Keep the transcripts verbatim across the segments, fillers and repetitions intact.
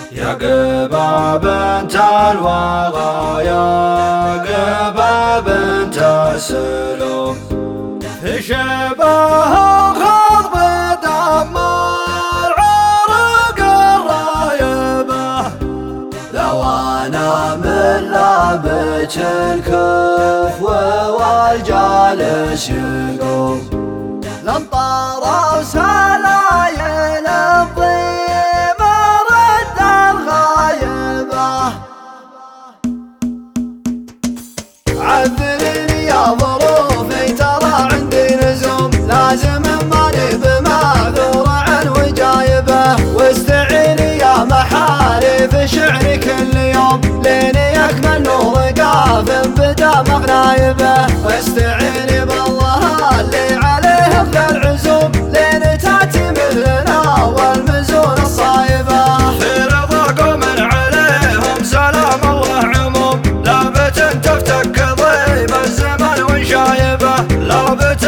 يا قبا بنت الوغى يا قبا بنت السلوم في شبه خضب دم العرق الرايبه لو انا من لابج الكف والجالس يقوم لانطر وسلايل الضيم رد الغايبه عذرني يا ظروفي ترى عندي لزوم لازم ماني بمعذور عن وجايبه واستعيني يا محاري في شعري كل يوم ليني اكمل نور قاف بدا مغنايبه واستعيني بالله اللي عليه افضل العزوم لين تاتي مثلنا والمزون الصايبه في رضا قوم عليهم سلام الله عموم لابت تفتك ضيب الزمن وشايبه لابت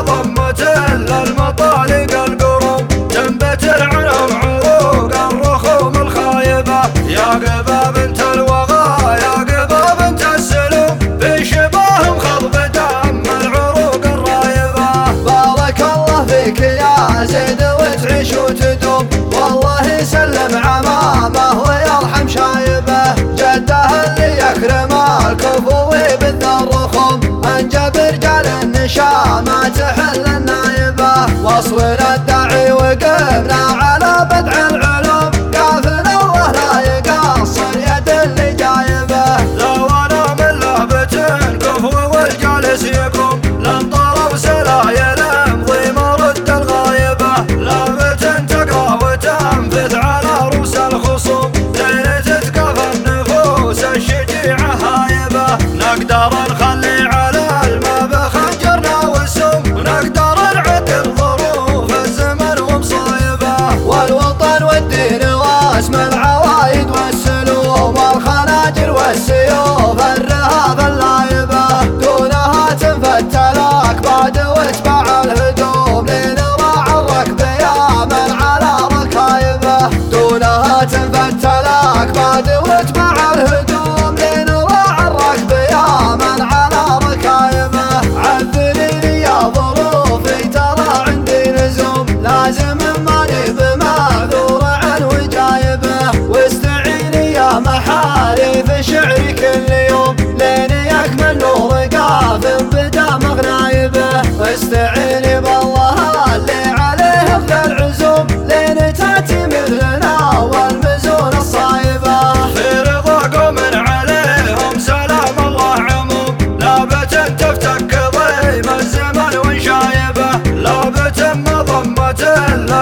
مضمة للمطالق القروم تنبتر عنهم عروق الرخوم الخايبه يا قبا بنت الوغى يا قبا بنت السلوم في شباهم خضب دم العروق الرايبه بارك الله فيك يا زيد وتعيش وتدوم والله يسلم عمامه ويرحم شايبه جده اللي يكرم الكفو بالذا الرخوم انجب رجال النشامه تحل النايبه وصلنا الداعي وقمنا على بدع العلوم قافنا الله لا يقصر يد اللي جايبه لو انا من لهبة كفو والجالس يقوم لانطر وسلايل امضي مرد الغايبه لابة تقرا وتنفذ على رؤوس الخصوم لين تتكفى النفوس الشجيعه هايبه نقدر نخلي على الماء بخنجرنا والسم ونقدر نعدل ظروف الزمن ومصايبه والوطن والدين واسم العوايد والسلوم والخناجر والسيوف الرهاب اللايبه دونها تنفت الاكباد واتباع الهدوم لنراعى الركب يا من على ركايبه دونها تنفت الاكباد واتباع الهدوم لنراعى الركب يا من على ركايبه عذرني يا ظروفي ترى عندي لزوم لازم ماني بمعذور عن وجايبه واستعيني يا محاري في شعري كل يوم لين يكمل نور قاف بدا مغنايبه واستعيني بالله اللي عليه افضل العزوم لين تاتي مثلنا والمزون الصايبه في رضا قوم عليهم سلام الله عموم لابت تفتك ضيم الزمن وشايبه لابت مضمة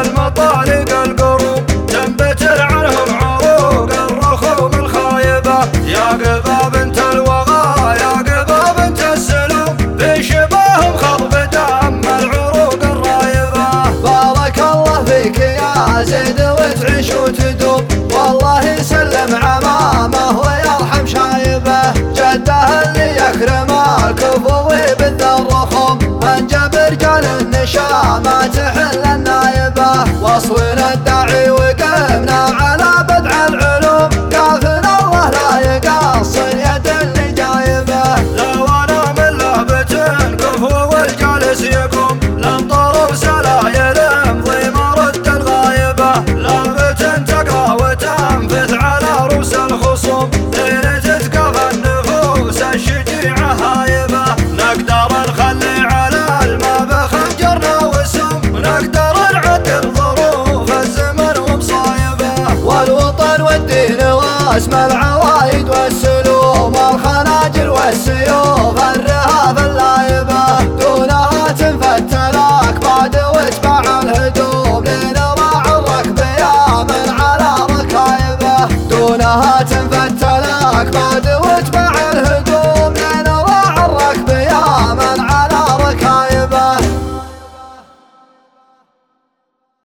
للمطالق القروم تنبتر عنهم عروق الرخوم الخايبه يا قبا بنت الوغى يا قبا بنت السلوم في شباهم خضب دم العروق الرايبه بارك الله فيك يا زيد وتعيش وتدوم والله يسلم عمامه ويرحم شايبه جده اللي يكرم الكفو بالذا الرخوم انجب رجال النشامه تحل النايبه وصلنا الداعي وقمنا على بدع العلوم قافنا الله لا يقصر يد اللي جايبه لو انا من لهبة كفو والجالس يقوم لانطر وسلايل امضي مرد الغايبه لابة تقرا وتنفذ على رؤوس الخصوم لين تتكفى النفوس الشجيعه هايبه نقدر نخلي على الماء بخنجرنا والسم ونقدر نعدل ظروف الزمن ومصايبه والوطن والدين واسم العوايد والسلوم والخناجر والسيوف الرهاب اللايبه دونها تنفت الاكباد واتباع الهدوم لنراعى الركب يا من على ركايبه دونها تنفت الاكباد واتباع